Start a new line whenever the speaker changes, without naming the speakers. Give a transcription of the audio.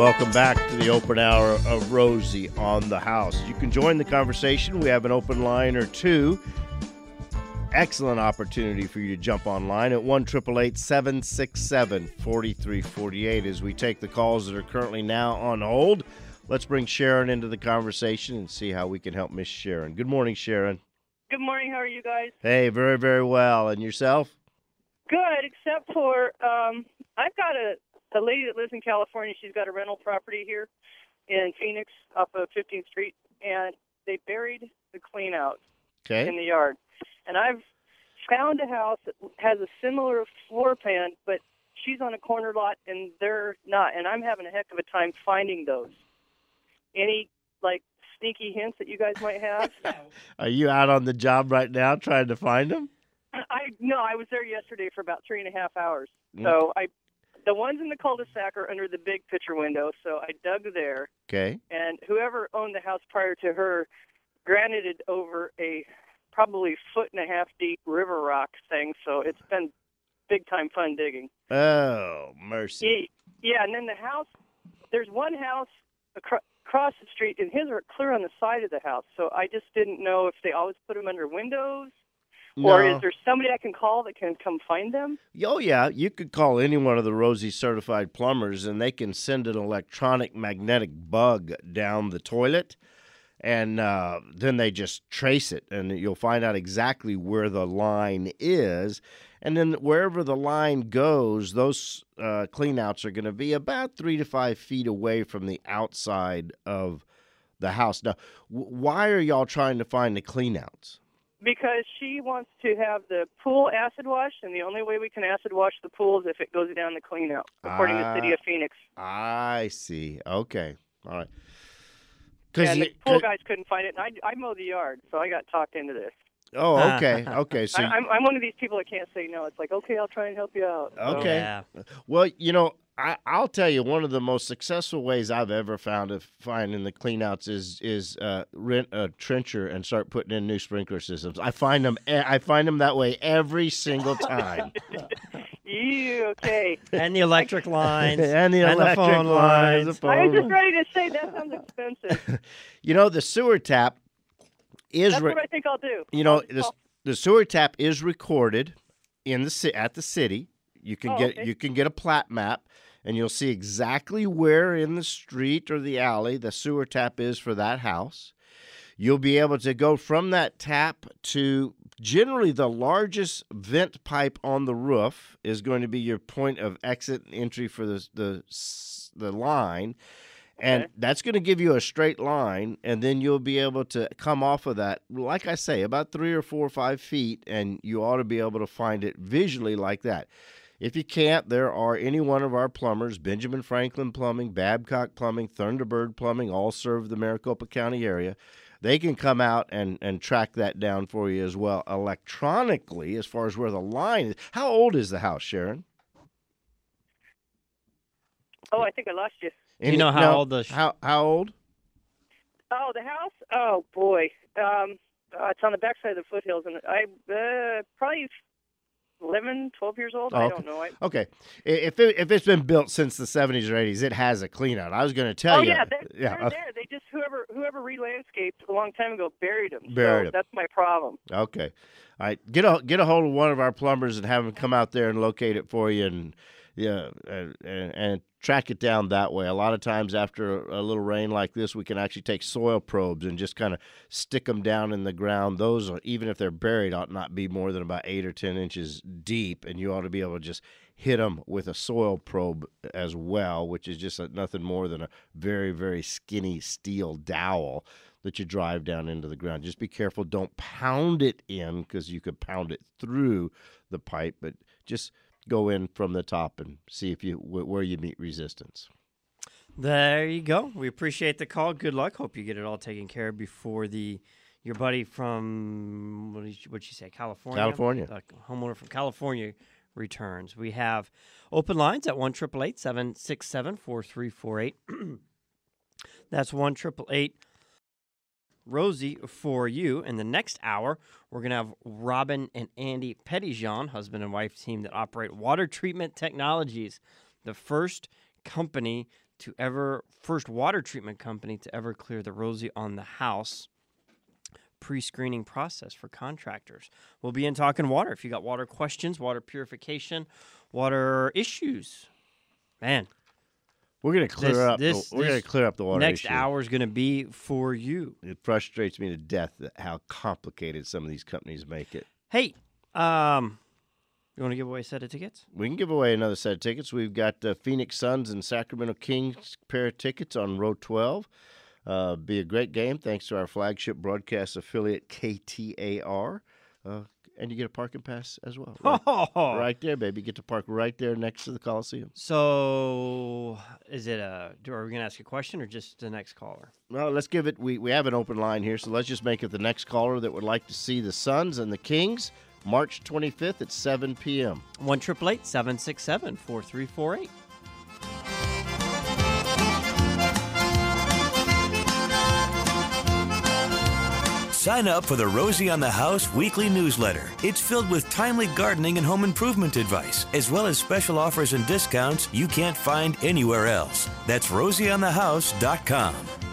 welcome back to the open hour of Rosie on the House. You can join the conversation. We have an open line or two. Excellent opportunity for you to jump online at 1-888-767-4348 as we take the calls that are currently now on hold. Let's bring Sharon into the conversation and see how we can help Miss Sharon. Good morning, Sharon.
Good morning. How are you guys?
Hey, very, very well. And yourself?
Good, except for I've got a lady that lives in California. She's got a rental property here in Phoenix off of 15th Street, and they buried the clean out in the yard. And I've found a house that has a similar floor plan, but she's on a corner lot, and they're not. And I'm having a heck of a time finding those. Any, sneaky hints that you guys might have?
Are you out on the job right now trying to find them?
No, I was there yesterday for about 3.5 hours. So the ones in the cul-de-sac are under the big picture window, so I dug there.
Okay.
And whoever owned the house prior to her granted over a probably 1.5 foot deep river rock thing, so it's been big-time fun digging.
Oh, mercy.
Yeah, and then the house, there's one house across the street, and his are clear on the side of the house, so I just didn't know if they always put them under windows.
No.
Or is there somebody I can call that can come find them?
Oh, yeah. You could call any one of the Rosie certified plumbers, and they can send an electronic magnetic bug down the toilet, and then they just trace it, and you'll find out exactly where the line is. And then wherever the line goes, those cleanouts are going to be about 3 to 5 feet away from the outside of the house. Now, why are y'all trying to find the cleanouts?
Because she wants to have the pool acid washed, and the only way we can acid wash the pool is if it goes down the cleanout, according to the City of Phoenix.
I see. Okay. All right.
And the pool guys couldn't find it, and I mow the yard, so I got talked into this.
Oh, okay. Okay. So
I'm one of these people that can't say no. It's like, okay, I'll try and help you out.
Okay.
Yeah.
Well, I'll tell you, one of the most successful ways I've ever found of finding the cleanouts is rent a trencher and start putting in new sprinkler systems. I find them that way every single time.
Okay.
And the electric lines.
and the electric
phone lines.
I was just ready to say that sounds expensive.
The sewer tap is.
That's what I think I'll do.
The sewer tap is recorded at the city. You can get a plat map, and you'll see exactly where in the street or the alley the sewer tap is for that house. You'll be able to go from that tap to generally the largest vent pipe on the roof is going to be your point of exit and entry for the line. And that's going to give you a straight line, and then you'll be able to come off of that, like I say, about 3 or 4 or 5 feet, and you ought to be able to find it visually like that. If you can't, there are any one of our plumbers, Benjamin Franklin Plumbing, Babcock Plumbing, Thunderbird Plumbing, all serve the Maricopa County area. They can come out and track that down for you as well electronically as far as where the line is. How old is the house, Sharon?
Oh, I think I lost you.
Do you know how old
how old?
Oh, the house? Oh, boy. It's on the backside of the foothills, and I probably 11, 12 years old. I don't know.
Okay. If it's been built since the 70s or 80s, it has a clean out. I was going to tell you.
Oh, yeah. They're there. They just, whoever re-landscaped a long time ago buried them. That's my problem.
Okay. All right. Get a hold of one of our plumbers and have them come out there and locate it for you and track it down that way. A lot of times after a little rain like this, we can actually take soil probes and just kind of stick them down in the ground. Those, even if they're buried, ought not be more than about 8 or 10 inches deep, and you ought to be able to just hit them with a soil probe as well, which is just nothing more than a very, very skinny steel dowel that you drive down into the ground. Just be careful. Don't pound it in, because you could pound it through the pipe, but just go in from the top and see where you meet resistance.
There you go. We appreciate the call. Good luck. Hope you get it all taken care of before your buddy from what'd you say, California?
California.
The homeowner from California returns. We have open lines at 1-888-767-4348. That's 1-888 Rosie for you. In the next hour, we're going to have Robin and Andy Pettyjean, husband and wife team that operate Water Treatment Technologies, the first company first water treatment company to ever clear the Rosie on the House pre-screening process for contractors. We'll be in Talking Water. If you got water questions, water purification, water issues, man,
we're gonna clear up. We're gonna clear up the water
next
issue.
hour is gonna be for you.
It frustrates me to death how complicated some of these companies make it.
Hey, you want to give away a set of tickets?
We can give away another set of tickets. We've got Phoenix Suns and Sacramento Kings pair of tickets on row 12. Be a great game thanks to our flagship broadcast affiliate KTAR. And you get a parking pass as well. Right, right there, baby. You get to park right there next to the Coliseum.
So, is it are we going to ask a question or just the next caller?
Well, let's give it. We have an open line here, so let's just make it the next caller that would like to see the Suns and the Kings March 25th at 7 p.m.
1-888-767-4348.
Sign up for the Rosie on the House weekly newsletter. It's filled with timely gardening and home improvement advice, as well as special offers and discounts you can't find anywhere else. That's rosieonthehouse.com.